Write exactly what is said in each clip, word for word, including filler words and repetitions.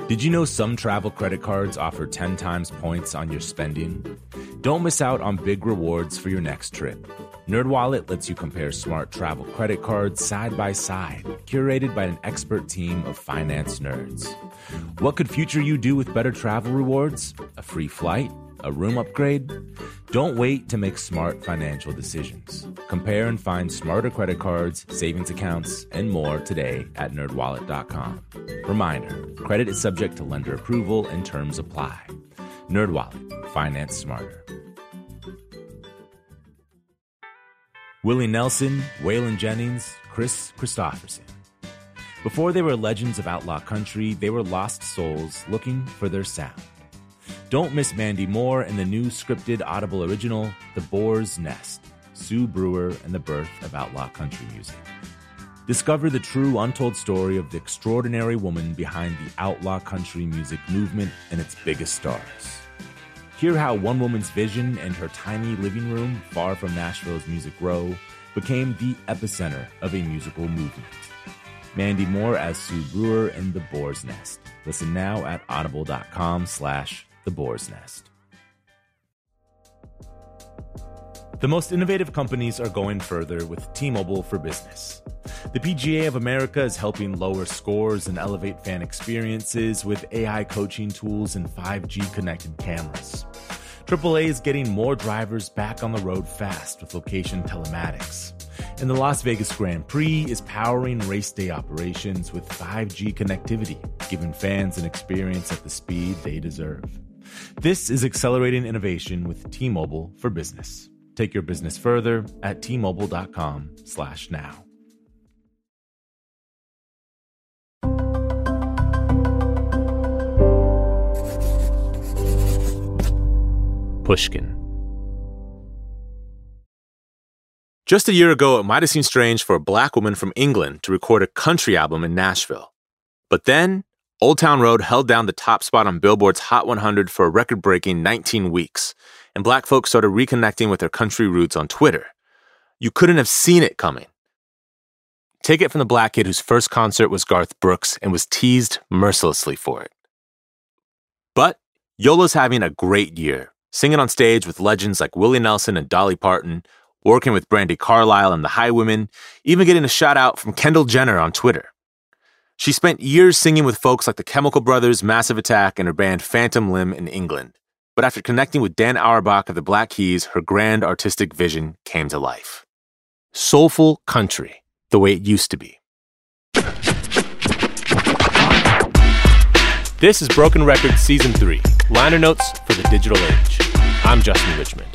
Did you know some travel credit cards offer ten times points on your spending? Don't miss out on big rewards for your next trip. NerdWallet lets you compare smart travel credit cards side by side, curated by an expert team of finance nerds. What could future you do with better travel rewards? A free flight? A room upgrade? Don't wait to make smart financial decisions. Compare and find smarter credit cards, savings accounts, and more today at nerd wallet dot com. Reminder, credit is subject to lender approval and terms apply. NerdWallet, finance smarter. Willie Nelson, Waylon Jennings, Chris Christopherson. Before they were legends of outlaw country, they were lost souls looking for their sound. Don't miss Mandy Moore and the new scripted Audible original, The Boar's Nest, Sue Brewer and the Birth of Outlaw Country Music. Discover the true untold story of the extraordinary woman behind the outlaw country music movement and its biggest stars. Hear how one woman's vision and her tiny living room, far from Nashville's Music Row, became the epicenter of a musical movement. Mandy Moore as Sue Brewer in The Boar's Nest. Listen now at audible.com slash The Boar's Nest. The most innovative companies are going further with T-Mobile for Business. The P G A of America is helping lower scores and elevate fan experiences with A I coaching tools and five G connected cameras. triple A is getting more drivers back on the road fast with location telematics. And the Las Vegas Grand Prix is powering race day operations with five G connectivity, giving fans an experience at the speed they deserve. This is accelerating innovation with T-Mobile for Business. Take your business further at T-Mobile.com slash now. Pushkin. Just a year ago, it might have seemed strange for a black woman from England to record a country album in Nashville. But then, Old Town Road held down the top spot on Billboard's Hot one hundred for a record-breaking nineteen weeks, and black folks started reconnecting with their country roots on Twitter. You couldn't have seen it coming. Take it from the black kid whose first concert was Garth Brooks and was teased mercilessly for it. But Yola's having a great year, singing on stage with legends like Willie Nelson and Dolly Parton, working with Brandi Carlile and the Highwomen, even getting a shout-out from Kendall Jenner on Twitter. She spent years singing with folks like the Chemical Brothers, Massive Attack, and her band Phantom Limb in England. But after connecting with Dan Auerbach of the Black Keys, her grand artistic vision came to life. Soulful country, the way it used to be. This is Broken Records Season three, liner notes for the digital age. I'm Justin Richmond.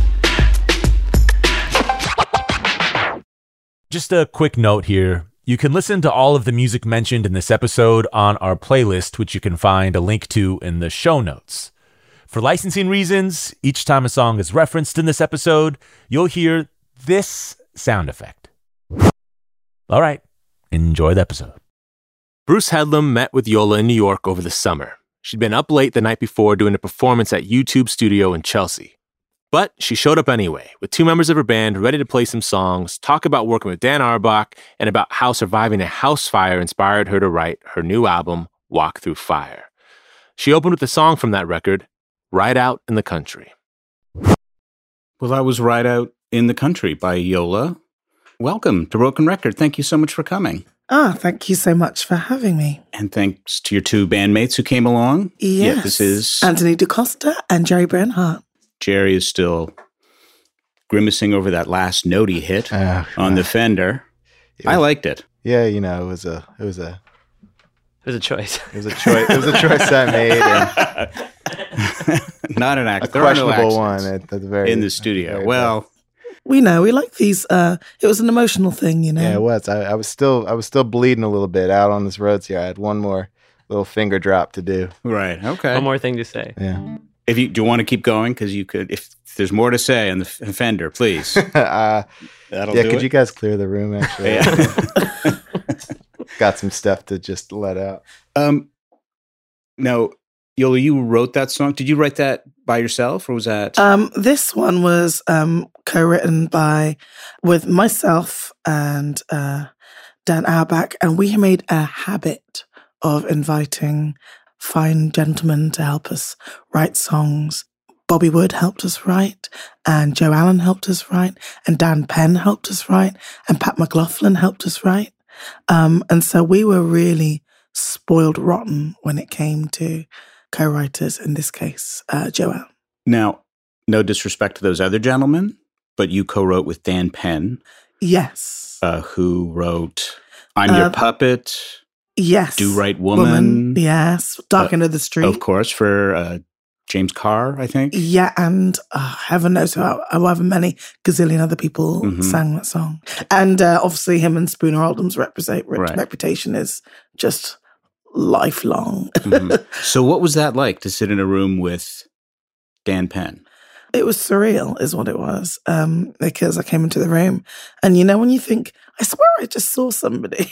Just a quick note here. You can listen to all of the music mentioned in this episode on our playlist, which you can find a link to in the show notes. For licensing reasons, each time a song is referenced in this episode, you'll hear this sound effect. All right, enjoy the episode. Bruce Headlam met with Yola in New York over the summer. She'd been up late the night before doing a performance at YouTube Studio in Chelsea. But she showed up anyway, with two members of her band ready to play some songs, talk about working with Dan Auerbach, and about how surviving a house fire inspired her to write her new album, Walk Through Fire. She opened with a song from that record, Ride Out in the Country. Well, that was Ride Out in the Country by Yola. Welcome to Broken Record. Thank you so much for coming. Ah, thank you so much for having me. And thanks to your two bandmates who came along. Yes. Yeah, this is Anthony DaCosta and Jerry Bernhardt. Jerry is still grimacing over that last note he hit uh, on the Fender. Yeah. I liked it. Yeah, you know, it was a, it was a, it was a choice. It was a choice. It was a choice I made. And not an act. A questionable no one at, at the very in the studio. Well, we know we like these. Uh, it was an emotional thing, you know. Yeah, it was. I, I was still, I was still bleeding a little bit out on this road here. I had one more little finger drop to do. Right. Okay. One more thing to say. Yeah. If you do you want to keep going, because you could, if there's more to say on the Fender, please. uh, That'll yeah, do could it. you guys clear the room? Actually, Yeah. Got some stuff to just let out. Um, now, Yola, you wrote that song. Did you write that by yourself, or was that? Um, this one was um, co-written by with myself and uh, Dan Auerbach, and we made a habit of inviting fine gentlemen to help us write songs. Bobby Wood helped us write, and Joe Allen helped us write, and Dan Penn helped us write, and Pat McLaughlin helped us write. Um, and so we were really spoiled rotten when it came to co-writers, in this case, uh, Joe Allen. Now, no disrespect to those other gentlemen, but you co-wrote with Dan Penn. Yes. Uh, who wrote I'm uh, Your Puppet. Yes. Do Right Woman. Woman. Yes. Dark uh, End of the Street. Of course, for uh, James Carr, I think. Yeah, and uh, heaven knows how, however many gazillion other people mm-hmm. sang that song. And uh, obviously him and Spooner Oldham's represent, right. reputation is just lifelong. mm-hmm. So what was that like to sit in a room with Dan Penn? It was surreal is what it was, um, because I came into the room and, you know, when you think, I swear I just saw somebody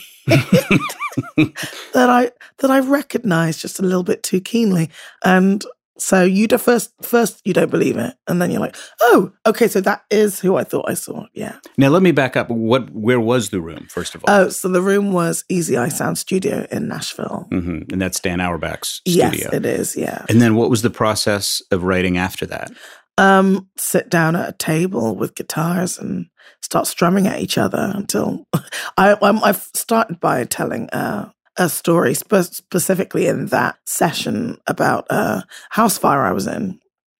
that I that I recognized just a little bit too keenly. And so you do first, first you don't believe it. And then you're like, oh, okay, so that is who I thought I saw. Yeah. Now, let me back up. What? Where was the room, first of all? Oh, so the room was Easy Eye Sound Studio in Nashville. Mm-hmm. And that's Dan Auerbach's studio. Yes, it is, yeah. And then what was the process of writing after that? Um, sit down at a table with guitars and start strumming at each other until I um, I started by telling uh, a story spe- specifically in that session about a house fire I was in.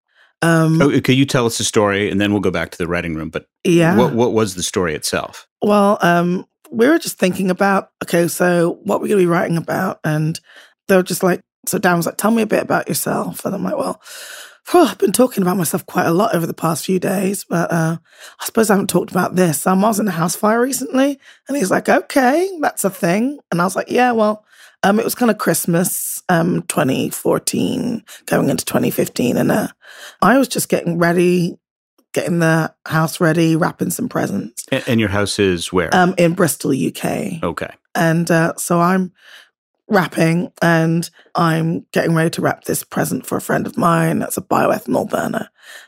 Um, oh, could you tell us the story, and then we'll go back to the writing room? But yeah, what what was the story itself? Well, um, we were just thinking about okay, so what we're going to be writing about, and they were just like, so Dan was like, tell me a bit about yourself, and I'm like, well. Oh, I've been talking about myself quite a lot over the past few days, but uh, I suppose I haven't talked about this. Um, I was in a house fire recently, and he's like, okay, that's a thing. And I was like, yeah, well, um, it was kind of Christmas, um, twenty fourteen, going into twenty fifteen, and uh, I was just getting ready, getting the house ready, wrapping some presents. And, and your house is where? Um, in Bristol, U K. Okay. And uh, so I'm wrapping and I'm getting ready to wrap this present for a friend of mine. That's a bioethanol burner.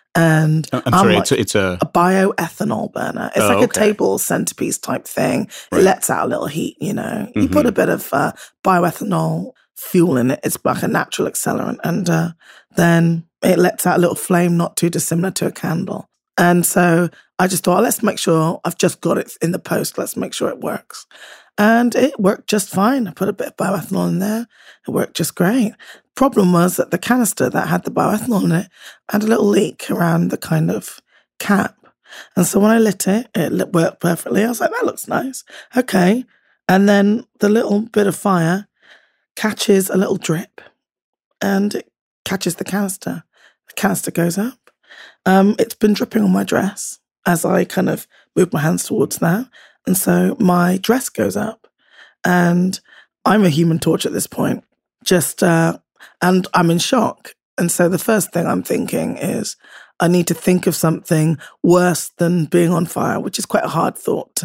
And I'm, I'm sorry, like, it's, a, it's a... a bioethanol burner. It's oh, like okay. a table centerpiece type thing. Right. It lets out a little heat, you know. You mm-hmm. put a bit of uh, bioethanol fuel in it. It's like a natural accelerant. And uh, then it lets out a little flame not too dissimilar to a candle. And so I just thought, let's make sure I've just got it in the post. Let's make sure it works. And it worked just fine. I put a bit of bioethanol in there. It worked just great. Problem was that the canister that had the bioethanol in it had a little leak around the kind of cap. And so when I lit it, it worked perfectly. I was like, that looks nice. Okay. And then the little bit of fire catches a little drip and it catches the canister. The canister goes up. Um, it's been dripping on my dress as I kind of move my hands towards that. And so my dress goes up and I'm a human torch at this point, just, uh, and I'm in shock. And so the first thing I'm thinking is I need to think of something worse than being on fire, which is quite a hard thought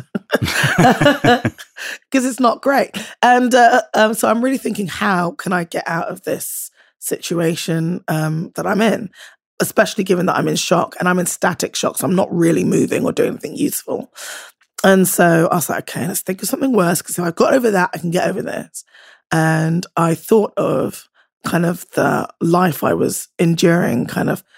because it's not great. And uh, um, so I'm really thinking, how can I get out of this situation um, that I'm in? Especially given that I'm in shock and I'm in static shock. So I'm not really moving or doing anything useful. And so I was like, okay, let's think of something worse because if I've got over that, I can get over this. And I thought of kind of the life I was enduring kind of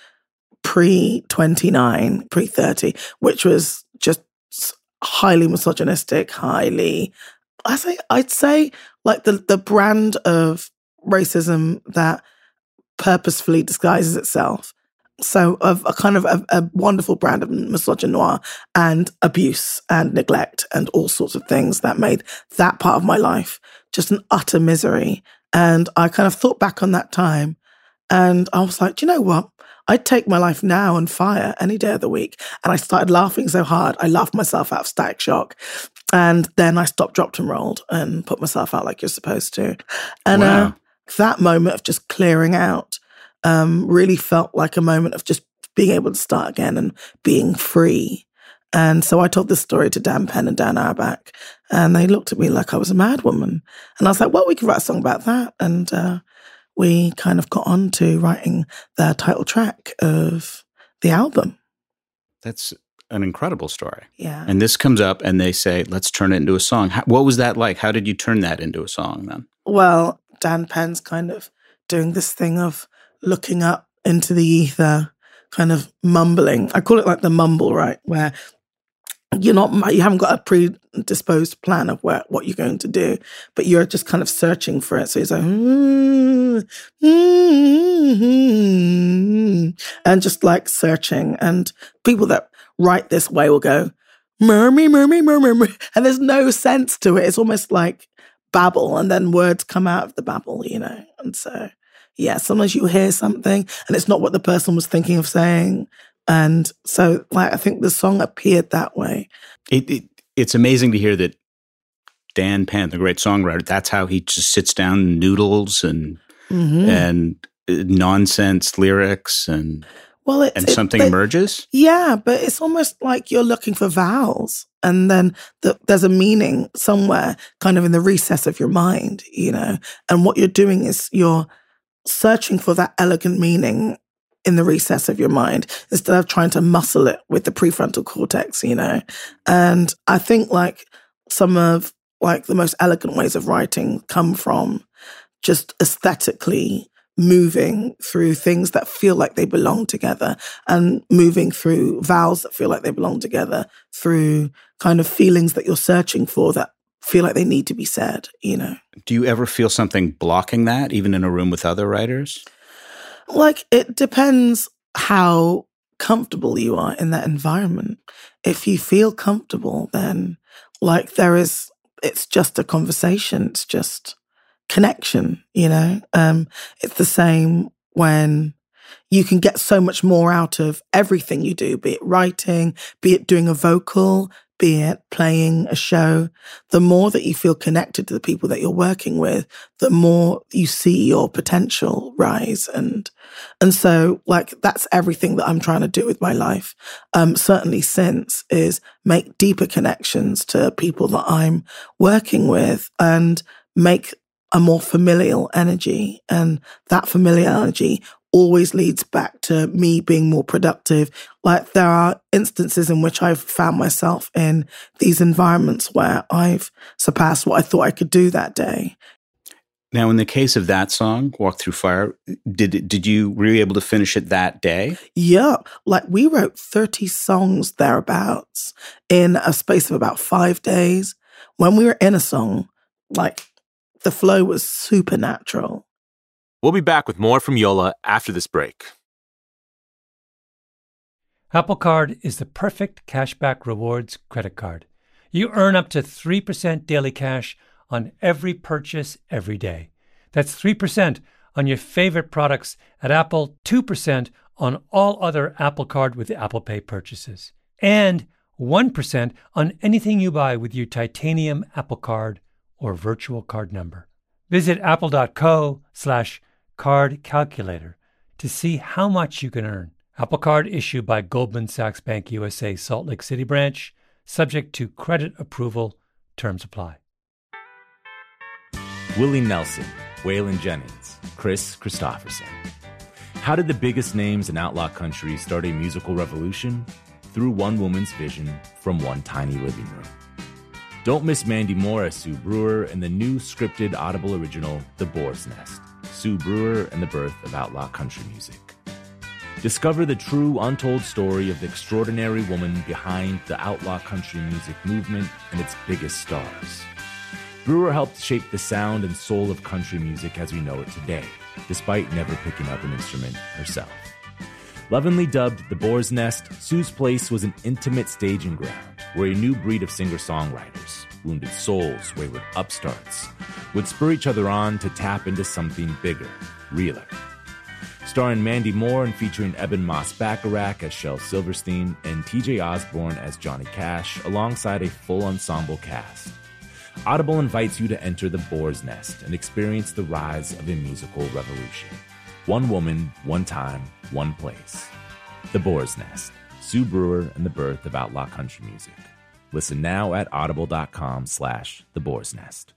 pre twenty-nine, pre thirty, which was just highly misogynistic, highly, I say, I'd say like the, the brand of racism that purposefully disguises itself. So of a kind of a, a wonderful brand of misogynoir and abuse and neglect and all sorts of things that made that part of my life just an utter misery. And I kind of thought back on that time and I was like, do you know what? I'd take my life now and fire any day of the week. And I started laughing so hard, I laughed myself out of static shock. And then I stopped, dropped and rolled and put myself out like you're supposed to. And wow. uh, that moment of just clearing out Um, really felt like a moment of just being able to start again and being free. And so I told this story to Dan Penn and Dan Auerbach, and they looked at me like I was a mad woman. And I was like, well, we could write a song about that. And uh, we kind of got on to writing the title track of the album. That's an incredible story. Yeah. And this comes up and they say, let's turn it into a song. How, what was that like? How did you turn that into a song then? Well, Dan Penn's kind of doing this thing of looking up into the ether, kind of mumbling. I call it like the mumble, right? Where you're not, you haven't got a predisposed plan of where, what you're going to do, but you're just kind of searching for it. So it's like, mm, mm, and just like searching. And people that write this way will go, murmy, murmy, murmy, murmy, and there's no sense to it. It's almost like babble, and then words come out of the babble, you know? And so, yeah, sometimes you hear something and it's not what the person was thinking of saying. And so, like, I think the song appeared that way. It, it It's amazing to hear that Dan Penn, the great songwriter, that's how he just sits down and noodles and mm-hmm. and nonsense lyrics and well, it, and it, something but, emerges. Yeah, but it's almost like you're looking for vowels, and then the, there's a meaning somewhere, kind of in the recess of your mind, you know. And what you're doing is you're searching for that elegant meaning in the recess of your mind instead of trying to muscle it with the prefrontal cortex, you know. And I think like some of like the most elegant ways of writing come from just aesthetically moving through things that feel like they belong together, and moving through vowels that feel like they belong together, through kind of feelings that you're searching for that feel like they need to be said, you know. Do you ever feel something blocking that, even in a room with other writers? Like, it depends how comfortable you are in that environment. If you feel comfortable, then like there is, it's just a conversation. It's just connection, you know? Um, it's the same when you can get so much more out of everything you do, be it writing, be it doing a vocal, be it playing a show. The more that you feel connected to the people that you're working with, the more you see your potential rise. And and so, like, that's everything that I'm trying to do with my life, um, certainly since, is make deeper connections to people that I'm working with and make a more familial energy. And that familiar energy always leads back to me being more productive. Like, there are instances in which I've found myself in these environments where I've surpassed what I thought I could do that day. Now, in the case of that song, Walk Through Fire, did did you were you able to finish it that day? Yeah. Like, we wrote thirty songs thereabouts in a space of about five days. When we were in a song, like, the flow was supernatural. We'll be back with more from Yola after this break. Apple Card is the perfect cashback rewards credit card. You earn up to three percent daily cash on every purchase every day. That's three percent on your favorite products at Apple, two percent on all other Apple Card with Apple Pay purchases, and one percent on anything you buy with your titanium Apple Card or virtual card number. Visit apple.co slash card calculator to see how much you can earn. Apple Card issued by Goldman Sachs Bank U S A Salt Lake City branch, subject to credit approval. Terms apply. Willie Nelson, Waylon Jennings, Chris Christopherson. How did the biggest names in outlaw country start a musical revolution? Through one woman's vision from one tiny living room. Don't miss Mandy Moore as Sue Brewer in the new scripted Audible original, The Boar's Nest, Sue Brewer and the Birth of Outlaw Country Music. Discover the true, untold story of the extraordinary woman behind the outlaw country music movement and its biggest stars. Brewer helped shape the sound and soul of country music as we know it today, despite never picking up an instrument herself. Lovingly dubbed The Boar's Nest, Sue's place was an intimate staging ground where a new breed of singer-songwriters, wounded souls, wayward upstarts, would spur each other on to tap into something bigger, realer. Starring Mandy Moore and featuring Eben Moss-Bacharach as Shel Silverstein and T J Osborne as Johnny Cash, alongside a full ensemble cast. Audible invites you to enter The Boar's Nest and experience the rise of a musical revolution. One woman, one time, one place. The Boar's Nest, Sue Brewer and the Birth of Outlaw Country Music. Listen now at audible.com slash The Boar's Nest.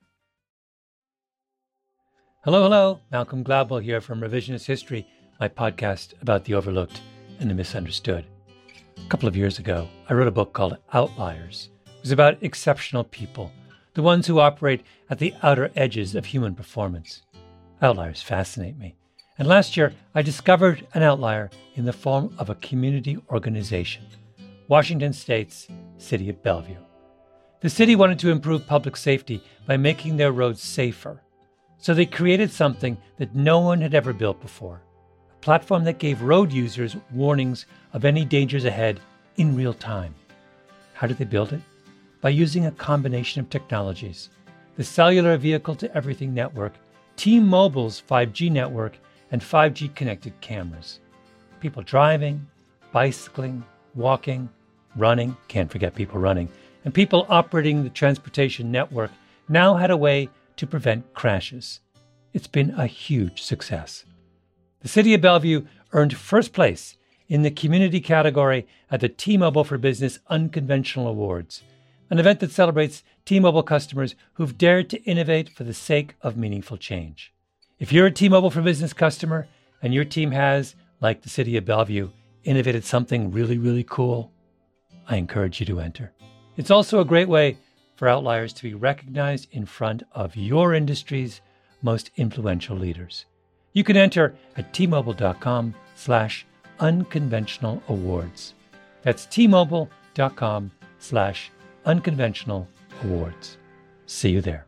Hello, hello. Malcolm Gladwell here from Revisionist History, my podcast about the overlooked and the misunderstood. A couple of years ago, I wrote a book called Outliers. It was about exceptional people, the ones who operate at the outer edges of human performance. Outliers fascinate me. And last year, I discovered an outlier in the form of a community organization, Washington State's City of Bellevue. The city wanted to improve public safety by making their roads safer. So they created something that no one had ever built before, a platform that gave road users warnings of any dangers ahead in real time. How did they build it? By using a combination of technologies: the Cellular Vehicle to Everything network, T-Mobile's five G network, and five G connected cameras. People driving, bicycling, walking, running, can't forget people running, and people operating the transportation network now had a way to prevent crashes. It's been a huge success. The City of Bellevue earned first place in the community category at the T-Mobile for Business Unconventional Awards, an event that celebrates T-Mobile customers who've dared to innovate for the sake of meaningful change. If you're a T-Mobile for Business customer and your team has, like the City of Bellevue, innovated something really, really cool, I encourage you to enter. It's also a great way for Outliers to be recognized in front of your industry's most influential leaders. You can enter at T-Mobile.com slash unconventional awards. That's T-Mobile.com slash unconventional awards. See you there.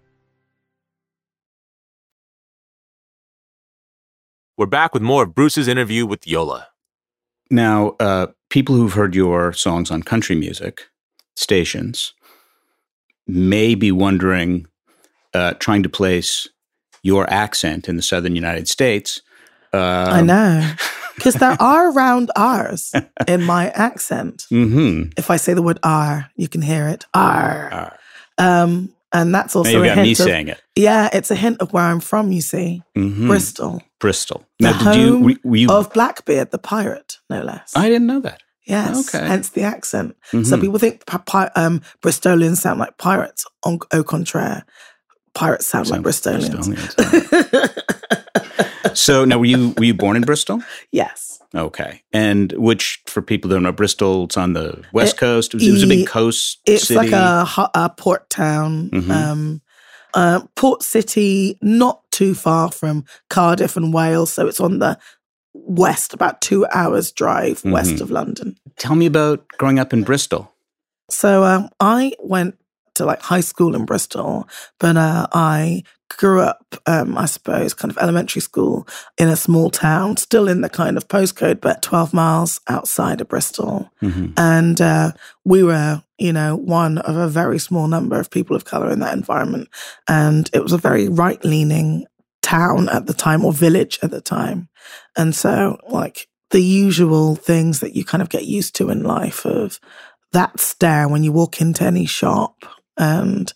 We're back with more of Bruce's interview with Yola. Now, uh, people who've heard your songs on country music stations may be wondering, uh, trying to place your accent in the southern United States. Um, I know. Because there are round R's in my accent. Mm-hmm. If I say the word R, you can hear it. R. R. Um, and that's also now you've a got hint me of, saying it. Yeah, it's a hint of where I'm from, you see. Mm-hmm. Bristol. Bristol. The Now, did you, home were, were you... of Blackbeard, the pirate, no less. I didn't know that. Yes, Okay. hence the accent. Mm-hmm. So people think pi- pi- um, Bristolians sound like pirates. On, au contraire, pirates sound, Sound like Bristolians. Bristolians. So now, were you were you born in Bristol? Yes. Okay. And which, for people who don't know, Bristol, it's on the west It- coast. It was, it was a big e- coast It's city. like a, ho- a port town. Mhm. Um, uh, port city, not too far from Cardiff and Wales. So it's on the west, about two hours drive Mhm. west of London. Tell me about growing up in Bristol. So um, I went to like high school in Bristol, but uh, I grew up, um, I suppose, kind of elementary school in a small town, still in the kind of postcode, but twelve miles outside of Bristol. Mm-hmm. And uh, we were, you know, one of a very small number of people of color in that environment. And it was a very right-leaning town at the time, or village at the time. And so, like, the usual things that you kind of get used to in life of that stare when you walk into any shop, and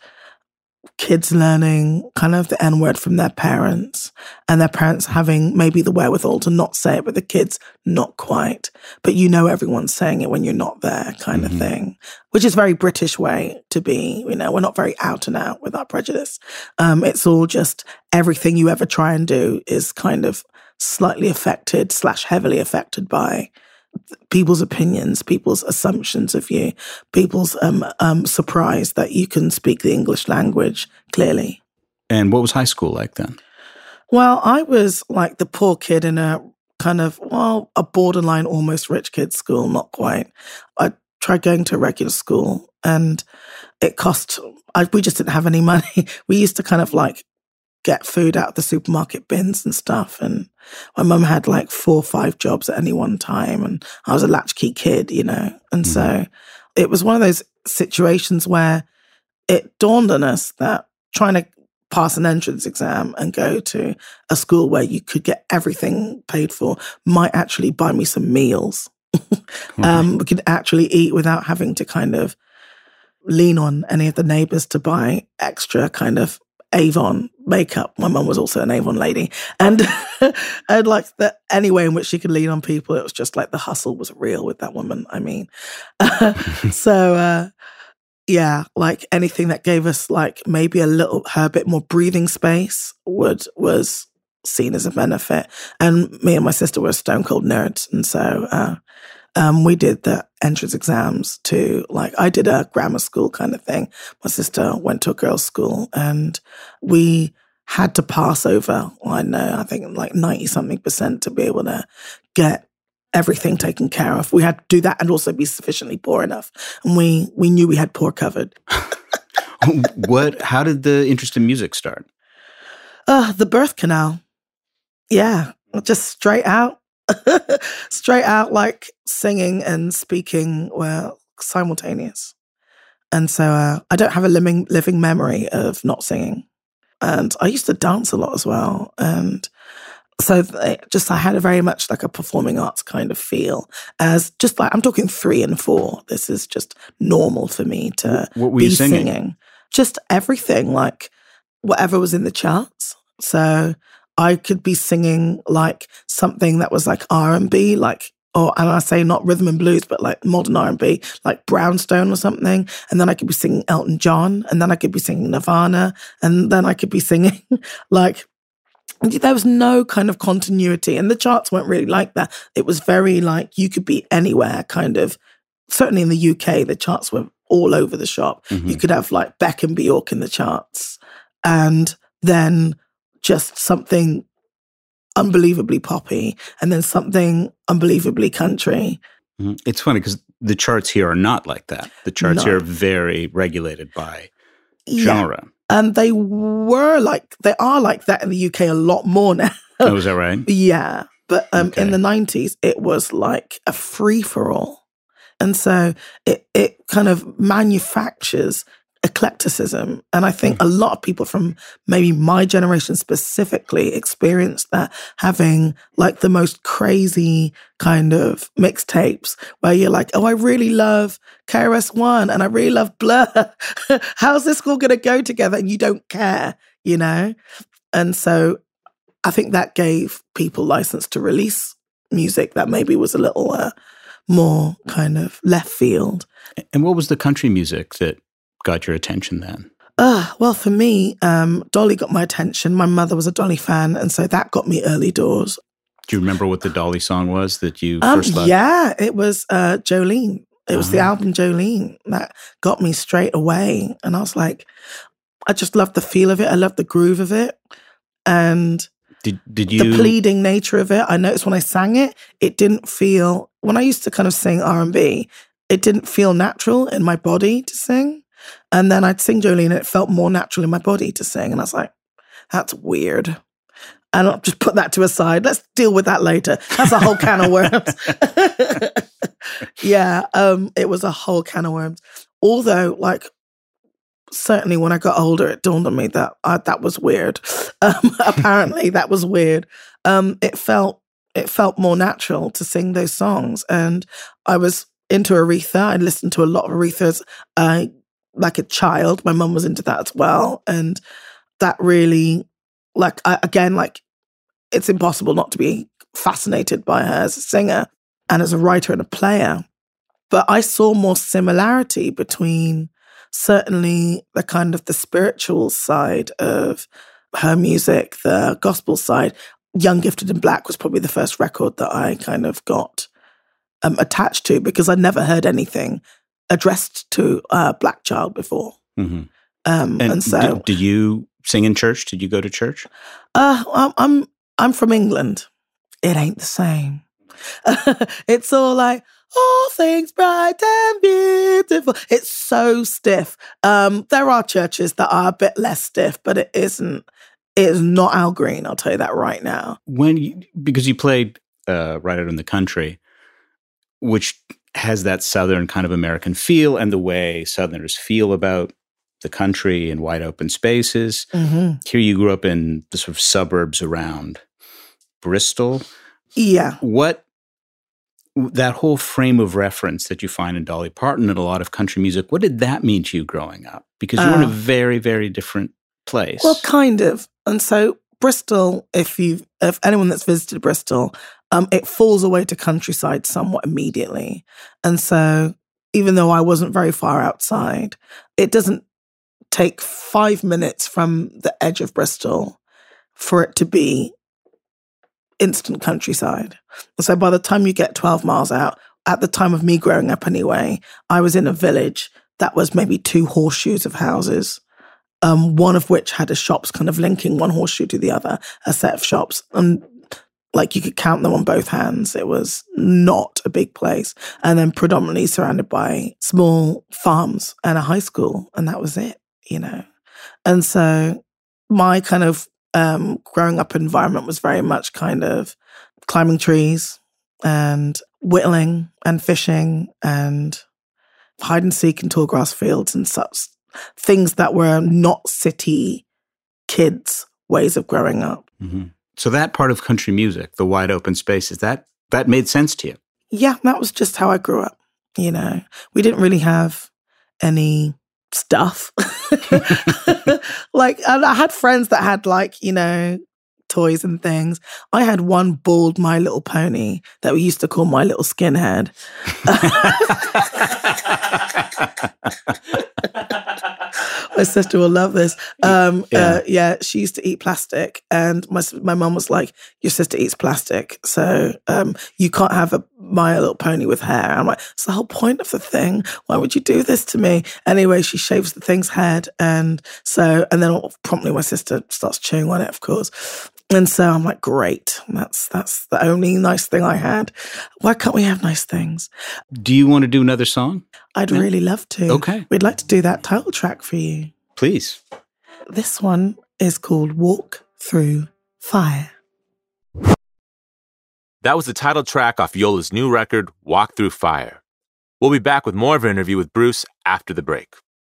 kids learning kind of the N-word from their parents, and their parents having maybe the wherewithal to not say it, but the kids not quite. But you know everyone's saying it when you're not there, kind Mm-hmm. of thing, which is a very British way to be. You know, we're not very out and out with our prejudice. Um, it's all just everything you ever try and do is kind of slightly affected slash heavily affected by people's opinions, people's assumptions of you, people's um, um, surprise that you can speak the English language clearly. And what was high school like then? Well, I was like the poor kid in a kind of, well, a borderline almost rich kid school, not quite. I tried going to a regular school and it cost, I, we just didn't have any money. We used to kind of like get food out of the supermarket bins and stuff. And my mum had like four or five jobs at any one time. And I was a latchkey kid, you know. And mm-hmm. so it was one of those situations where it dawned on us that trying to pass an entrance exam and go to a school where you could get everything paid for might actually buy me some meals. mm-hmm. um, we could actually eat without having to kind of lean on any of the neighbors to buy extra kind of Avon makeup. My mum was also an Avon lady. And and like the any way in which she could lean on people, it was just like the hustle was real with that woman. I mean, so uh, yeah, like anything that gave us like maybe a little, her a bit more breathing space would, was seen as a benefit. And me and my sister were stone cold nerds. And so uh, um, we did the entrance exams to, like, I did a grammar school kind of thing. My sister went to a girls' school and we had to pass over, I know, I think like ninety something percent to be able to get everything taken care of. We had to do that and also be sufficiently poor enough. And we, we knew we had poor covered. What, how did the interest in music start? Uh, the birth canal. Yeah, just straight out. straight out, like singing and speaking were simultaneous. And so uh, I don't have a living, living memory of not singing. And I used to dance a lot as well. And so it just, I had a very much like a performing arts kind of feel, as just like, I'm talking three and four. This is just normal for me to what were be you singing? singing. Just everything, like whatever was in the charts. So I could be singing like something that was like R and B, like, or, and I say not rhythm and blues, but like modern R and B, like Brownstone or something. And then I could be singing Elton John, and then I could be singing Nirvana, and then I could be singing like, there was no kind of continuity. And the charts weren't really like that. It was very like, you could be anywhere kind of, certainly in the U K, the charts were all over the shop. Mm-hmm. You could have like Beck and Bjork in the charts, and then just something unbelievably poppy, and then something unbelievably country. Mm-hmm. It's funny because the charts here are not like that. The charts no. here are very regulated by genre. Yeah. And they were like, they are like that in the U K a lot more now. Oh, is that right? Yeah. But um, okay. in the nineties, it was like a free-for-all. And so it, it kind of manufactures eclecticism. And I think a lot of people from maybe my generation specifically experienced that, having like the most crazy kind of mixtapes where you're like, oh, I really love K R S One and I really love Blur. How's this all going to go together? And you don't care, you know? And so I think that gave people license to release music that maybe was a little uh, more kind of left field. And what was the country music that got your attention then? Uh, well, for me, um, Dolly got my attention. My mother was a Dolly fan, and so that got me early doors. Do you remember what the Dolly song was that you um, first loved? Yeah, it was uh, Jolene. It was uh-huh. the album Jolene that got me straight away. And I was like, I just loved the feel of it. I loved the groove of it. And did, did you... the pleading nature of it. I noticed when I sang it, it didn't feel, when I used to kind of sing R and B, it didn't feel natural in my body to sing. And then I'd sing Jolene and it felt more natural in my body to sing. And I was like, that's weird. And I'll just put that to a side. Let's deal with that later. That's a whole can of worms. yeah, um, it was a whole can of worms. Although, like, certainly when I got older, it dawned on me that I, that was weird. Um, apparently, that was weird. Um, it felt it felt more natural to sing those songs. And I was into Aretha. I listened to a lot of Aretha's uh, like a child. My mum was into that as well. And that really, like, I, again, like, it's impossible not to be fascinated by her as a singer and as a writer and a player. But I saw more similarity between certainly the kind of the spiritual side of her music, the gospel side. Young, Gifted and Black was probably the first record that I kind of got um, attached to, because I'd never heard anything addressed to a Black child before. Mm-hmm. Um, and, and so, did, did you sing in church? Did you go to church? Uh, I'm I'm I'm from England. It ain't the same. It's all like, all things bright and beautiful. It's so stiff. Um, there are churches that are a bit less stiff, but it isn't. It is not Al Green. I'll tell you that right now. When you, because you played uh, right out in the country, which has that Southern kind of American feel, and the way Southerners feel about the country and wide open spaces. Mm-hmm. Here you grew up in the sort of suburbs around Bristol. Yeah. What, that whole frame of reference that you find in Dolly Parton and a lot of country music, what did that mean to you growing up? Because you're uh, in a very, very different place. Well, kind of. And so Bristol, if you, if anyone that's visited Bristol, um, it falls away to countryside somewhat immediately. And so even though I wasn't very far outside, it doesn't take five minutes from the edge of Bristol for it to be instant countryside. And so by the time you get twelve miles out, at the time of me growing up anyway, I was in a village that was maybe two horseshoes of houses. um, one of which had a shops kind of linking one horseshoe to the other, a set of shops. And like you could count them on both hands. It was not a big place. And then predominantly surrounded by small farms and a high school. And that was it, you know. And so my kind of um, growing up environment was very much kind of climbing trees and whittling and fishing and hide and seek in tall grass fields and such things that were not city kids' ways of growing up. Mm-hmm. So that part of country music, the wide open spaces, that that made sense to you? Yeah, that was just how I grew up, you know. We didn't really have any stuff. Like, I had friends that had, like, you know, toys and things. I had one bald My Little Pony that we used to call My Little Skinhead. My sister will love this. Um, yeah. Uh, yeah, she used to eat plastic, and my my mum was like, "Your sister eats plastic, so um, you can't have a My Little Pony with hair." I'm like, "It's the whole point of the thing. Why would you do this to me?" Anyway, she shaves the thing's head, and so and then promptly my sister starts chewing on it, of course. And so I'm like, "Great, that's that's the only nice thing I had. Why can't we have nice things?" Do you want to do another song? I'd yeah. really love to. Okay. We'd like to do that title track for you. Please. This one is called Walk Through Fire. That was the title track off Yola's new record, Walk Through Fire. We'll be back with more of our interview with Bruce after the break.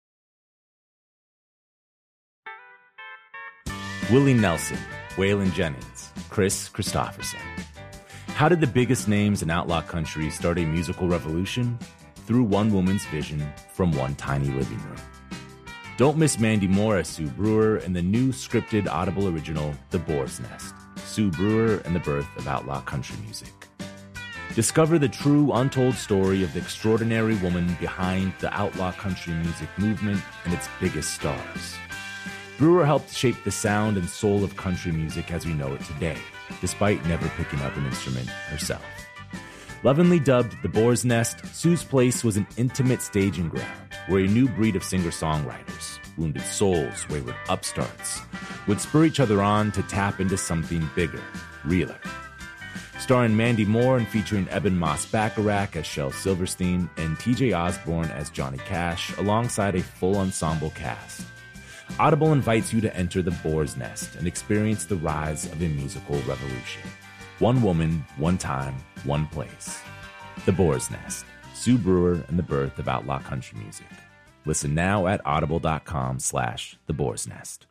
Willie Nelson, Waylon Jennings, Kris Kristofferson. How did the biggest names in outlaw country start a musical revolution? Through one woman's vision from one tiny living room. Don't miss Mandy Moore as Sue Brewer in the new scripted Audible original, The Boar's Nest, Sue Brewer and the Birth of Outlaw Country Music. Discover the true, untold story of the extraordinary woman behind the outlaw country music movement and its biggest stars. Brewer helped shape the sound and soul of country music as we know it today, despite never picking up an instrument herself. Lovingly dubbed The Boar's Nest, Sue's place was an intimate staging ground where a new breed of singer-songwriters, wounded souls, wayward upstarts, would spur each other on to tap into something bigger, realer. Starring Mandy Moore and featuring Eben Moss-Bacharach as Shel Silverstein and T J Osborne as Johnny Cash, alongside a full ensemble cast. Audible invites you to enter The Boar's Nest and experience the rise of a musical revolution. One woman, one time, one place. The Boar's Nest, Sue Brewer and the Birth of Outlaw Country Music. Listen now at audible.com slash The Boar's Nest.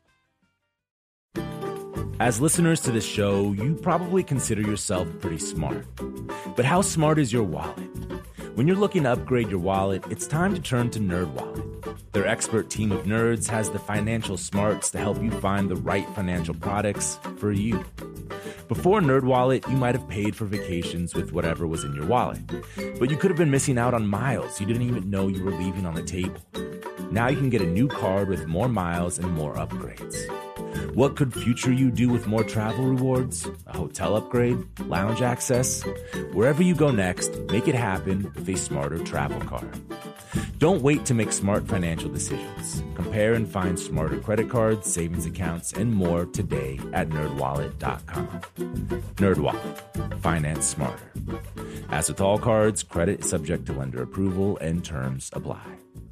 As listeners to this show, you probably consider yourself pretty smart. But how smart is your wallet? When you're looking to upgrade your wallet, it's time to turn to NerdWallet. Their expert team of nerds has the financial smarts to help you find the right financial products for you. Before NerdWallet, you might have paid for vacations with whatever was in your wallet. But you could have been missing out on miles you didn't even know you were leaving on the table. Now you can get a new card with more miles and more upgrades. What could future you do with more travel rewards? A hotel upgrade? Lounge access? Wherever you go next, make it happen with a smarter travel card. Don't wait to make smart financial decisions. Compare and find smarter credit cards, savings accounts, and more today at nerd wallet dot com. NerdWallet. Finance smarter. As with all cards, credit is subject to lender approval and terms apply.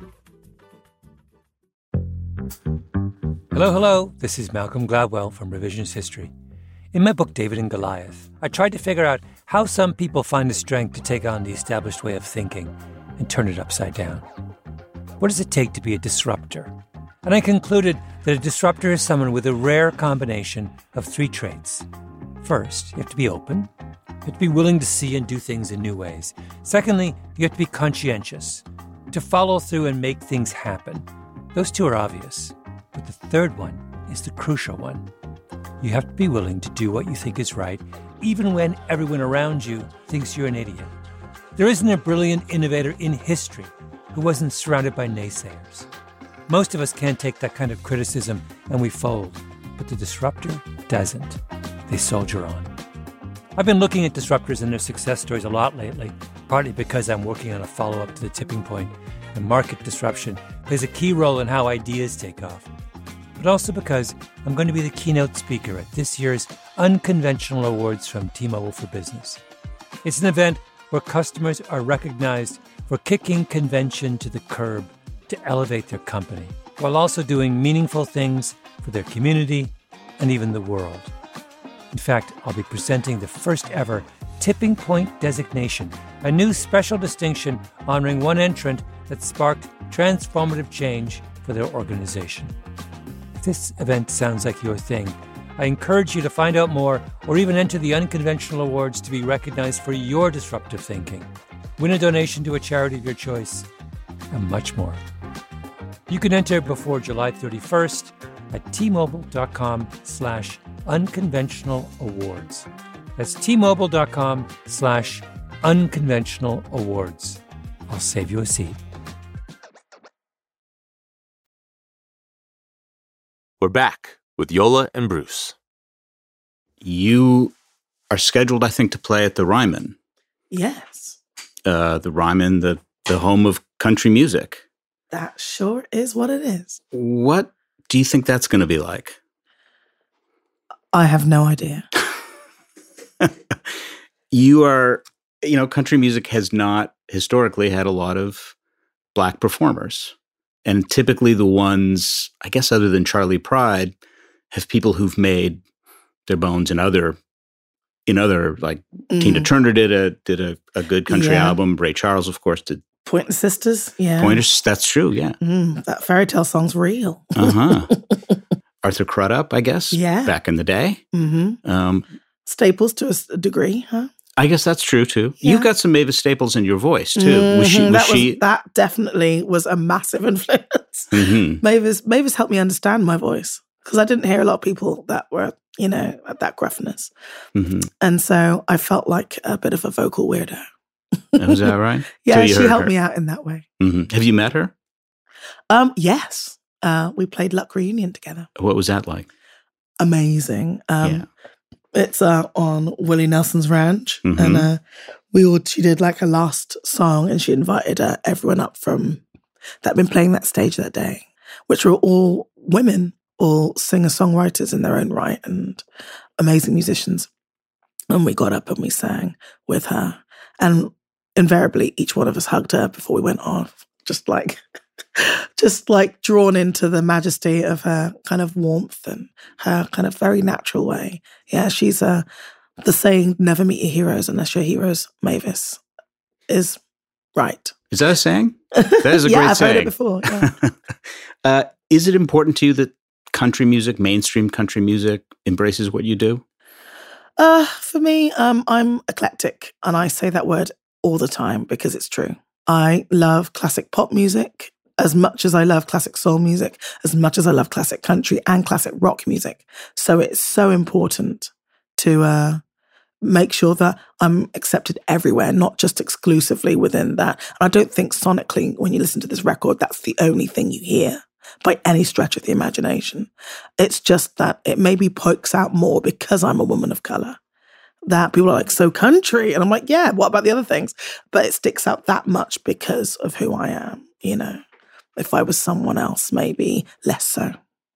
Hello, hello. This is Malcolm Gladwell from Revisionist History. In my book, David and Goliath, I tried to figure out how some people find the strength to take on the established way of thinking and turn it upside down. What does it take to be a disruptor? And I concluded that a disruptor is someone with a rare combination of three traits. First, you have to be open. You have to be willing to see and do things in new ways. Secondly, you have to be conscientious, to follow through and make things happen. Those two are obvious. But the third one is the crucial one. You have to be willing to do what you think is right, even when everyone around you thinks you're an idiot. There isn't a brilliant innovator in history who wasn't surrounded by naysayers. Most of us can't take that kind of criticism and we fold, but the disruptor doesn't. They soldier on. I've been looking at disruptors and their success stories a lot lately, partly because I'm working on a follow-up to The Tipping Point, and market disruption plays a key role in how ideas take off. but also because I'm going to be the keynote speaker at this year's Unconventional Awards from T-Mobile for Business. It's an event where customers are recognized for kicking convention to the curb to elevate their company, while also doing meaningful things for their community and even the world. In fact, I'll be presenting the first ever Tipping Point designation, a new special distinction honoring one entrant that sparked transformative change for their organization. If this event sounds like your thing, I encourage you to find out more or even enter the Unconventional Awards to be recognized for your disruptive thinking. Win a donation to a charity of your choice, and much more. You can enter before July thirty-first at T-Mobile.com slash unconventional awards. That's T-Mobile.com slash unconventional awards. I'll save you a seat. We're back with Yola and Bruce. You are scheduled, I think, to play at the Ryman. Yes. Uh, the Ryman, the, the home of country music. That sure is what it is. What do you think that's going to be like? I have no idea. You are, you know, country music has not historically had a lot of Black performers. And typically the ones, I guess other than Charlie Pride, have people who've made their bones in other, in other, like mm. Tina Turner did a did a, a good country yeah. album. Ray Charles, of course, did. Pointer Sisters, yeah. Pointers, that's true, yeah. Mm, that fairy tale song's real. uh-huh. Arthur Crudup, I guess, yeah. back in the day. Mm-hmm. Um, Staples to a degree, huh? I guess that's true, too. Yeah. You've got some Mavis Staples in your voice, too. Mm-hmm. Was she, was that, she... Was, that definitely was a massive influence. Mm-hmm. Mavis, Mavis helped me understand my voice because I didn't hear a lot of people that were, you know, at that gruffness. Mm-hmm. And so I felt like a bit of a vocal weirdo. Oh, is that right? Yeah, she helped her. me out in that way. Mm-hmm. Have you met her? Um, yes. Uh, we played Luck Reunion together. What was that like? Amazing. Um, yeah. It's uh, on Willie Nelson's ranch. Mm-hmm. And uh, we all, she did like a last song and she invited uh, everyone up from that had been playing that stage that day, which were all women, all singer-songwriters in their own right and amazing musicians. And we got up and we sang with her. And invariably, each one of us hugged her before we went off, just like, just like drawn into the majesty of her kind of warmth and her kind of very natural way. Yeah, she's uh, the saying, never meet your heroes unless your heroes, Mavis, is right. Is that a saying? That is a yeah, great I've saying. Heard it before. Yeah. uh, is it important to you that country music, mainstream country music, embraces what you do? Uh, for me, um, I'm eclectic, and I say that word all the time because it's true. I love classic pop music as much as I love classic soul music, as much as I love classic country and classic rock music. So it's so important to uh, make sure that I'm accepted everywhere, not just exclusively within that. And I don't think sonically, when you listen to this record, that's the only thing you hear by any stretch of the imagination. It's just that it maybe pokes out more because I'm a woman of color. That people are like, so country. And I'm like, yeah, what about the other things? But it sticks out that much because of who I am, you know. If I was someone else, maybe less so.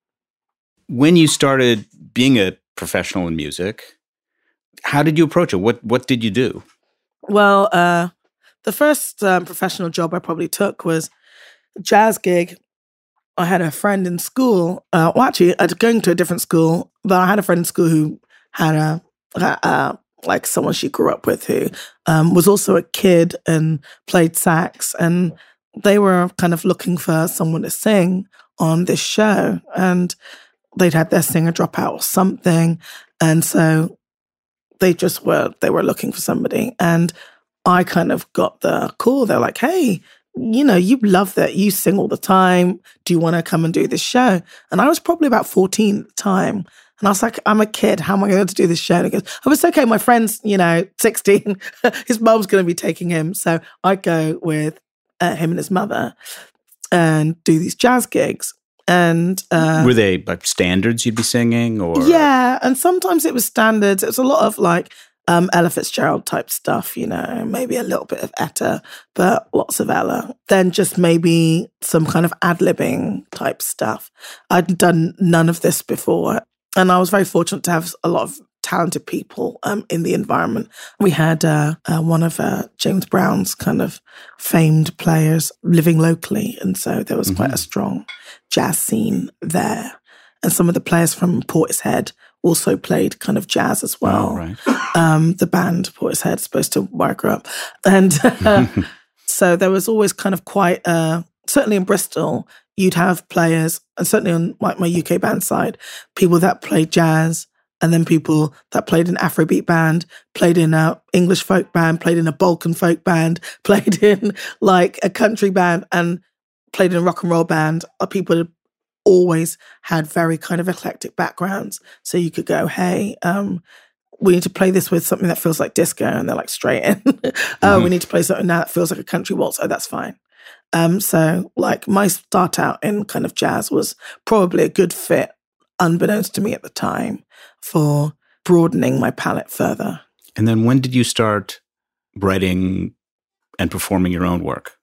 When you started being a professional in music, how did you approach it? What What did you do? Well, uh, the first um, professional job I probably took was a jazz gig. I had a friend in school. Uh, well, actually, I was going to a different school, but I had a friend in school who had a, a, a like someone she grew up with who um, was also a kid and played sax, and they were kind of looking for someone to sing on this show, and they'd had their singer drop out or something, and so they just were they were looking for somebody, and I kind of got the call. They're like, "Hey, you know, you love that. You sing all the time. Do you want to come and do this show?" And I was probably about fourteen at the time. And I was like, I'm a kid. How am I going to do this show? And he goes, oh, it's okay. My friend's, you know, sixteen. His mom's going to be taking him. So I go with uh, him and his mother and do these jazz gigs. And uh, were they like standards you'd be singing or? Yeah. And sometimes it was standards. It was a lot of like Um, Ella Fitzgerald type stuff, you know, maybe a little bit of Etta, but lots of Ella. Then just maybe some kind of ad-libbing type stuff. I'd done none of this before. And I was very fortunate to have a lot of talented people um, in the environment. We had uh, uh, one of uh, James Brown's kind of famed players living locally. And so there was mm-hmm. quite a strong jazz scene there. And some of the players from Portishead also played kind of jazz as well. Oh, right. Um, the band Portishead, supposed to where I grew up. And uh, so there was always kind of quite, uh, certainly in Bristol, you'd have players, and certainly on like my U K band side, people that played jazz, and then people that played in Afrobeat band, played in a English folk band, played in a Balkan folk band, played in like a country band, and played in a rock and roll band. People always had very kind of eclectic backgrounds. So you could go, hey, um, we need to play this with something that feels like disco. And they're like, straight in. oh, mm-hmm. we need to play something now that feels like a country waltz. Oh, that's fine. Um, so like my start out in kind of jazz was probably a good fit, unbeknownst to me at the time, for broadening my palette further. And then when did you start writing and performing your own work?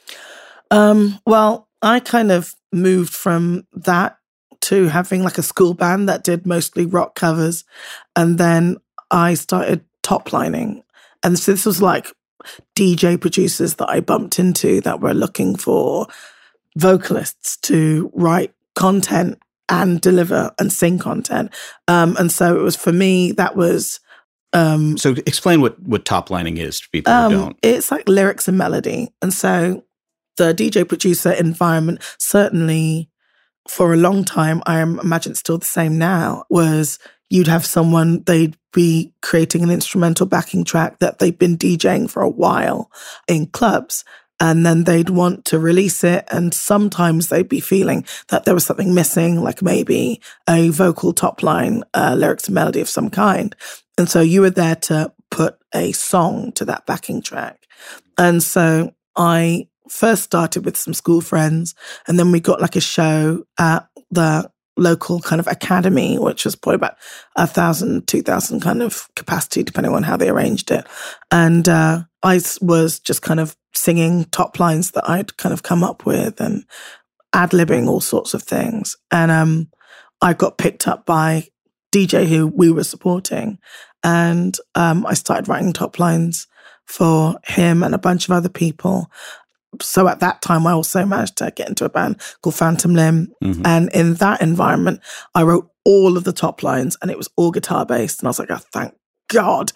Um, well, I kind of moved from that to having like a school band that did mostly rock covers. And then I started top lining. And so this was like D J producers that I bumped into that were looking for vocalists to write content and deliver and sing content. Um, and so it was, for me, that was... Um, so explain what, what top lining is to people um, who don't. It's like lyrics and melody. And so the D J producer environment, certainly for a long time, I imagine it's still the same now, was you'd have someone, they'd be creating an instrumental backing track that they've been DJing for a while in clubs, and then they'd want to release it. And sometimes they'd be feeling that there was something missing, like maybe a vocal top line, uh, lyrics and melody of some kind. And so you were there to put a song to that backing track. And so I first started with some school friends, and then we got like a show at the local kind of academy, which was probably about a thousand, two thousand kind of capacity, depending on how they arranged it. And uh, I was just kind of singing top lines that I'd kind of come up with and ad-libbing all sorts of things. And um, I got picked up by D J who we were supporting, and um, I started writing top lines for him and a bunch of other people. So at that time, I also managed to get into a band called Phantom Limb. Mm-hmm. And in that environment, I wrote all of the top lines, and it was all guitar based. And I was like, oh, thank God.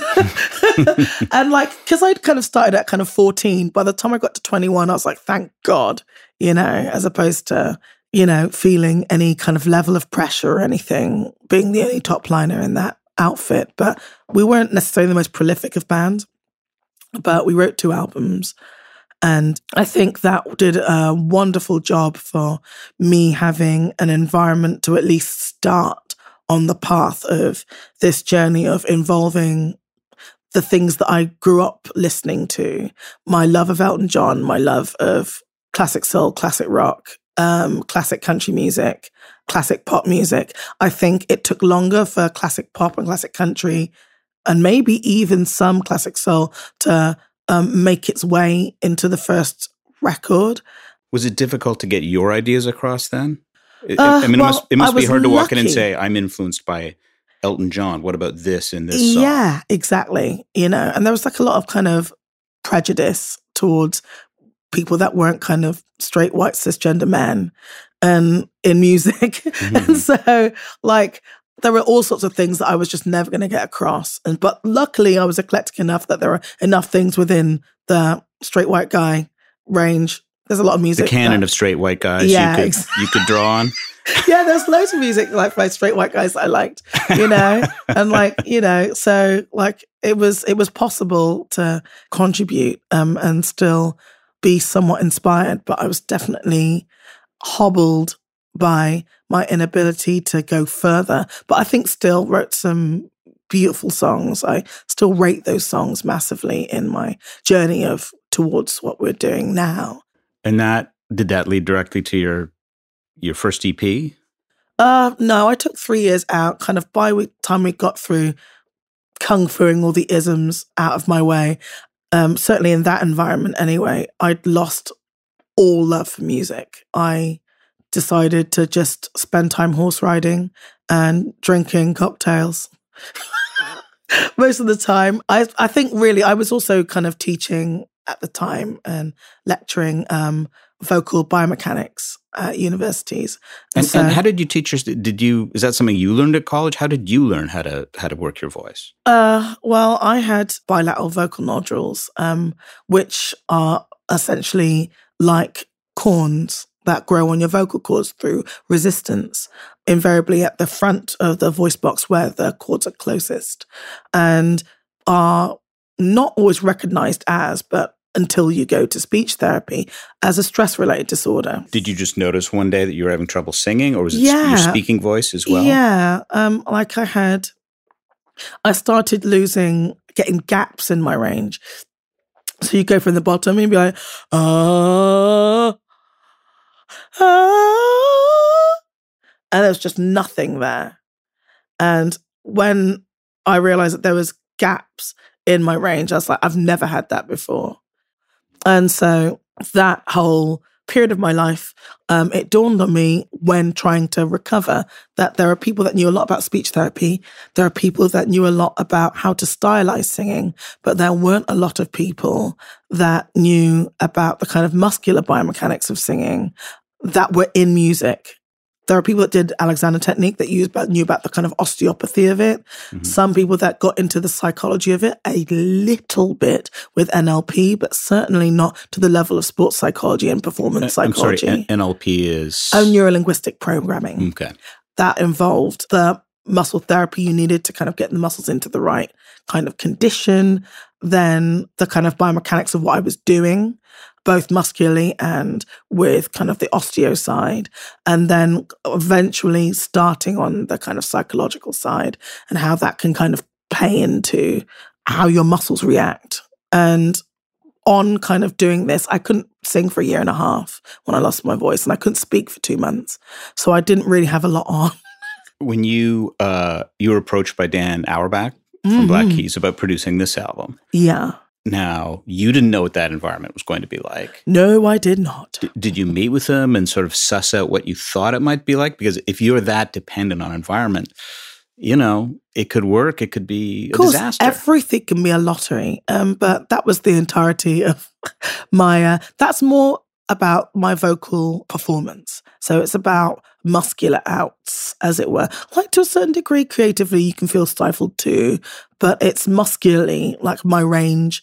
And like, because I'd kind of started at kind of fourteen. By the time I got to twenty-one, I was like, thank God, you know, as opposed to, you know, feeling any kind of level of pressure or anything, being the only top liner in that outfit. But we weren't necessarily the most prolific of bands, but we wrote two albums. And I think that did a wonderful job for me having an environment to at least start on the path of this journey of involving the things that I grew up listening to. My love of Elton John, my love of classic soul, classic rock, um, classic country music, classic pop music. I think it took longer for classic pop and classic country, and maybe even some classic soul, to Um, make its way into the first record. Was it difficult to get your ideas across then? Uh, I mean, well, it must, it must be hard to lucky. walk in and say, I'm influenced by Elton John. What about this in this song? Yeah, exactly. You know, and there was like a lot of kind of prejudice towards people that weren't kind of straight, white, cisgender men and in music. Mm-hmm. And so like, there were all sorts of things that I was just never going to get across. And but luckily I was eclectic enough that there were enough things within the straight white guy range. There's a lot of music. The canon that, of straight white guys yeah, you, could, exactly. you could draw on. Yeah, there's loads of music like by straight white guys that I liked, you know? And like, you know, so like it was it was possible to contribute um, and still be somewhat inspired, but I was definitely hobbled by my inability to go further. But I think still wrote some beautiful songs. I still rate those songs massively in my journey of towards what we're doing now. And that, did that lead directly to your your first E P? Uh, no, I took three years out. Kind of by the time we got through kung-fuing all the isms out of my way. Um, certainly in that environment anyway, I'd lost all love for music. I decided to just spend time horse riding and drinking cocktails. Most of the time. I I think really I was also kind of teaching at the time and lecturing um, vocal biomechanics at universities. And, so, and how did you teach your, did you, is that something you learned at college? How did you learn how to how to work your voice? Uh, well, I had bilateral vocal nodules, um, which are essentially like corns that grow on your vocal cords through resistance, invariably at the front of the voice box where the cords are closest, and are not always recognized as, but until you go to speech therapy, as a stress-related disorder. Did you just notice one day that you were having trouble singing, or was it Yeah. your speaking voice as well? Yeah. Um, like I had, I started losing, getting gaps in my range. So you go from the bottom and be like, ah, ah, and there was just nothing there. And when I realized that there was gaps in my range, I was like, I've never had that before. And so that whole period of my life, um, it dawned on me when trying to recover that there are people that knew a lot about speech therapy. There are people that knew a lot about how to stylize singing, but there weren't a lot of people that knew about the kind of muscular biomechanics of singing that were in music. There are people that did Alexander Technique that used, knew about the kind of osteopathy of it. Mm-hmm. Some people that got into the psychology of it a little bit with N L P, but certainly not to the level of sports psychology and performance I'm psychology. sorry, N L P is? Oh, neuro-linguistic programming. Okay. That involved the muscle therapy you needed to kind of get the muscles into the right kind of condition, then the kind of biomechanics of what I was doing, both muscularly and with kind of the osteo side, and then eventually starting on the kind of psychological side and how that can kind of play into how your muscles react. And on kind of doing this, I couldn't sing for a year and a half when I lost my voice, and I couldn't speak for two months. So I didn't really have a lot on. When you uh, you were approached by Dan Auerbach from Mm-hmm. Black Keys about producing this album. Yeah. Now, you didn't know what that environment was going to be like. No, I did not. D- did you meet with him and sort of suss out what you thought it might be like? Because if you're that dependent on environment, you know, it could work. It could be a Of course, disaster. everything can be a lottery. Um, but that was the entirety of my, uh, that's more about my vocal performance. So it's about muscular outs, as it were. Like to a certain degree, creatively, you can feel stifled too, but it's muscularly, like my range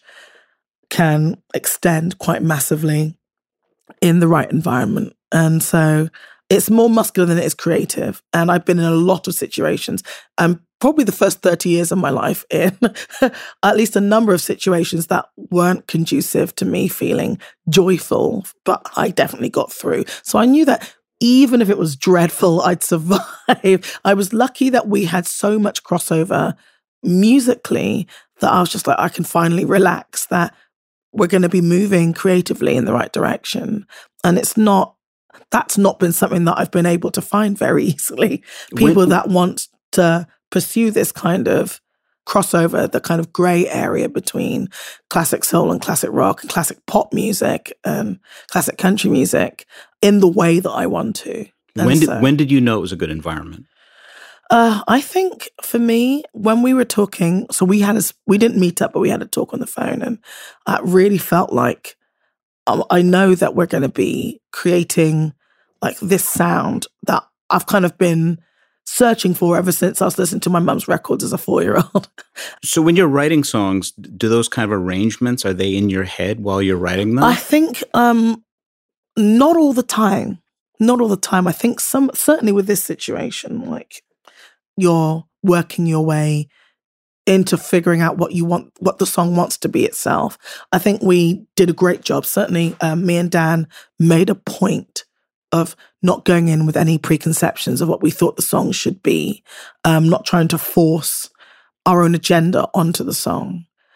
can extend quite massively in the right environment. And so it's more muscular than it is creative. And I've been in a lot of situations, and probably the first thirty years of my life in at least a number of situations that weren't conducive to me feeling joyful, but I definitely got through. So I knew that even if it was dreadful, I'd survive. I was lucky that we had so much crossover musically that I was just like, I can finally relax that we're going to be moving creatively in the right direction. And it's not, that's not been something that I've been able to find very easily. People When- that want to pursue this kind of crossover, the kind of gray area between classic soul and classic rock and classic pop music and classic country music in the way that I want to. And When did, so- when did you know it was a good environment? Uh, I think for me, when we were talking, so we had a, we didn't meet up, but we had a talk on the phone, and I really felt like um, I know that we're going to be creating like this sound that I've kind of been searching for ever since I was listening to my mum's records as a four-year-old. So when you're writing songs, do those kind of arrangements, are they in your head while you're writing them? I think um, not all the time. Not all the time. I think some certainly with this situation, like you're working your way into figuring out what you want, what the song wants to be itself. I think we did a great job. Certainly, um, me and Dan made a point of not going in with any preconceptions of what we thought the song should be, um, not trying to force our own agenda onto the song.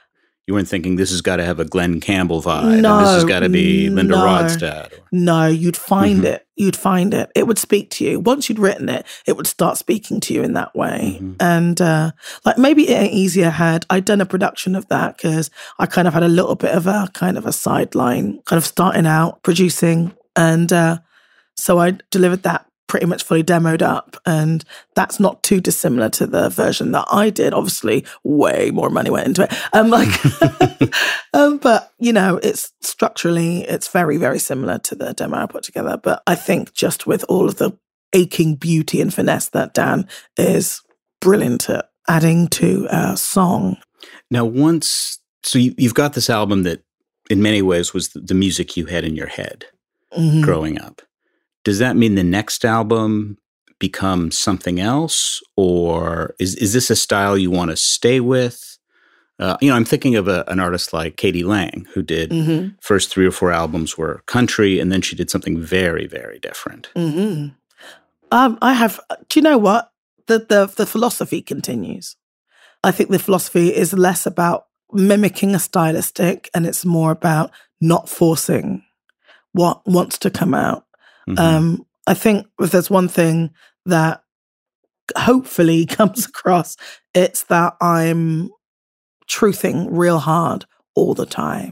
You weren't thinking this has got to have a Glenn Campbell vibe. No, and this has got to be Linda no. Ronstadt. Or, No, you'd find Mhm. it. You'd find it. It would speak to you. Once you'd written it, it would start speaking to you in that way. Mhm. And uh, like maybe It Ain't Easier had, I'd done a production of that because I kind of had a little bit of a kind of a sideline, kind of starting out producing. And uh, so I delivered that pretty much fully demoed up. And that's not too dissimilar to the version that I did. Obviously, way more money went into it. Um, like, um, but, you know, it's structurally, it's very, very similar to the demo I put together. But I think just with all of the aching beauty and finesse that Dan is brilliant at adding to a song. Now, once, so you, you've got this album that in many ways was the, the music you had in your head Mhm. growing up. Does that mean the next album becomes something else? Or is, is this a style you want to stay with? Uh, you know, I'm thinking of a, an artist like Katie Lang, who did Mhm. first three or four albums were country, and then she did something very, very different. Mhm. Um, I have, do you know what? The, the, the philosophy continues. I think the philosophy is less about mimicking a stylistic and it's more about not forcing what wants to come out. Mhm. Um, I think if there's one thing that hopefully comes across, it's that I'm truthing real hard all the time.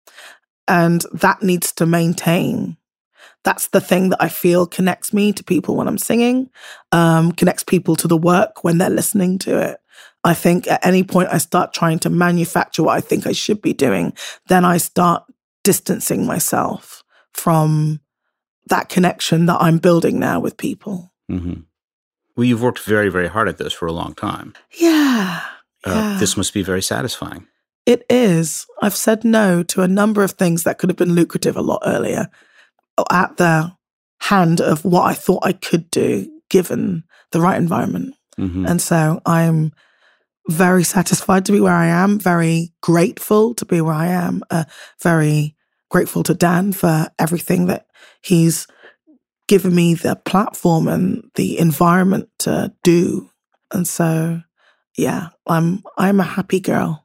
And that needs to maintain. That's the thing that I feel connects me to people when I'm singing, um, connects people to the work when they're listening to it. I think at any point I start trying to manufacture what I think I should be doing, then I start distancing myself from that connection that I'm building now with people. Mm-hmm. Well, you've worked very, very hard at this for a long time. Yeah. Uh, yeah. This must be very satisfying. It is. I've said no to a number of things that could have been lucrative a lot earlier at the hand of what I thought I could do given the right environment. Mm-hmm. And so I'm very satisfied to be where I am, very grateful to be where I am, uh, very grateful to Dan for everything that he's given me the platform and the environment to do. And so, yeah, I'm I'm a happy girl.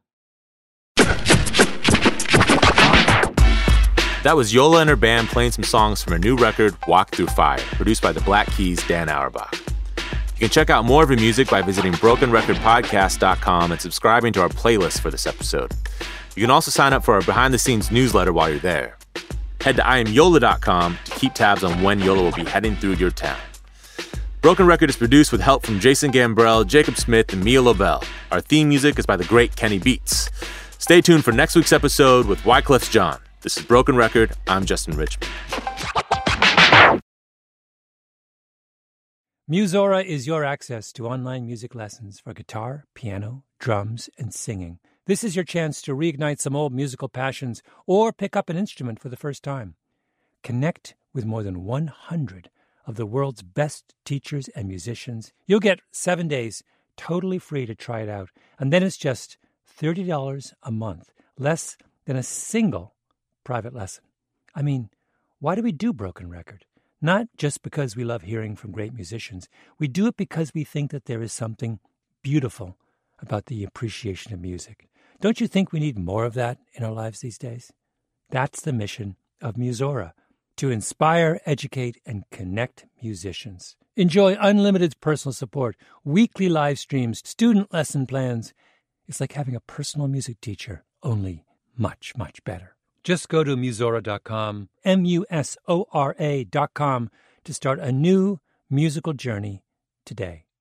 That was Yola and her band playing some songs from her new record, Walk Through Fire, produced by the Black Keys' Dan Auerbach. You can check out more of her music by visiting broken record podcast dot com and subscribing to our playlist for this episode. You can also sign up for our behind-the-scenes newsletter while you're there. Head to I am yola dot com to keep tabs on when Yola will be heading through your town. Broken Record is produced with help from Jason Gambrell, Jacob Smith, and Mia Lobel. Our theme music is by the great Kenny Beats. Stay tuned for next week's episode with Wyclef's John. This is Broken Record. I'm Justin Richmond. Musora is your access to online music lessons for guitar, piano, drums, and singing. This is your chance to reignite some old musical passions or pick up an instrument for the first time. Connect with more than one hundred of the world's best teachers and musicians. You'll get seven days totally free to try it out, and then it's just thirty dollars a month, less than a single private lesson. I mean, why do we do Broken Record? Not just because we love hearing from great musicians. We do it because we think that there is something beautiful about the appreciation of music. Don't you think we need more of that in our lives these days? That's the mission of Musora, to inspire, educate, and connect musicians. Enjoy unlimited personal support, weekly live streams, student lesson plans. It's like having a personal music teacher, only much, much better. Just go to musora dot com, M U S O R A dot com, to start a new musical journey today.